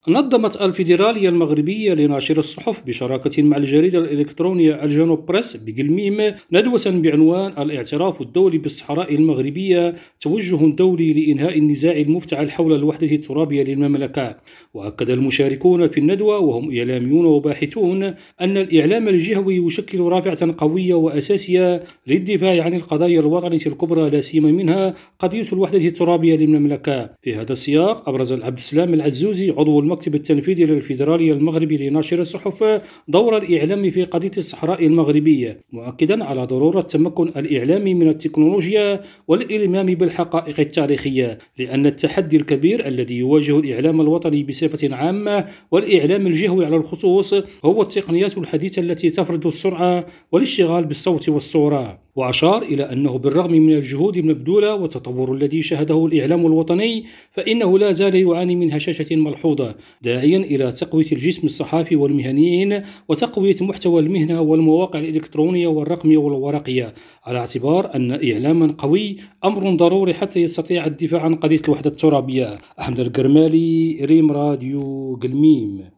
نظمت الفيدرالية المغربية لناشر الصحف بشراكة مع الجريدة الإلكترونية الجنوب بريس بقلميم ندوة بعنوان الاعتراف الدولي بالصحراء المغربية توجه دولي لإنهاء النزاع المفتعل حول الوحدة الترابية للمملكة. وأكد المشاركون في الندوة وهم إعلاميون وباحثون أن الإعلام الجهوي يشكل رافعة قوية وأساسية للدفاع عن القضايا الوطنية الكبرى لا سيما منها قضية الوحدة الترابية للمملكة. في هذا السياق أبرز عبد السلام العزوزي عضو المكتب التنفيذي للفيدرالية المغربي لناشر الصحف دور الإعلام في قضية الصحراء المغربية، مؤكدا على ضرورة تمكن الإعلام من التكنولوجيا والإلمام بالحقائق التاريخية، لأن التحدي الكبير الذي يواجه الإعلام الوطني بصفة عامة والإعلام الجهوي على الخصوص هو التقنيات الحديثة التي تفرض السرعة والاشتغال بالصوت والصورة. وأشار إلى أنه بالرغم من الجهود المبذولة والتطور الذي شهده الإعلام الوطني فإنه لا زال يعاني من هشاشة ملحوظة، داعيا إلى تقوية الجسم الصحافي والمهنيين وتقوية محتوى المهنة والمواقع الإلكترونية والرقمية والورقية، على اعتبار أن إعلاما قوي أمر ضروري حتى يستطيع الدفاع عن قضية الوحدة الترابية. أحمد القرمالي، ريم راديو قلميم.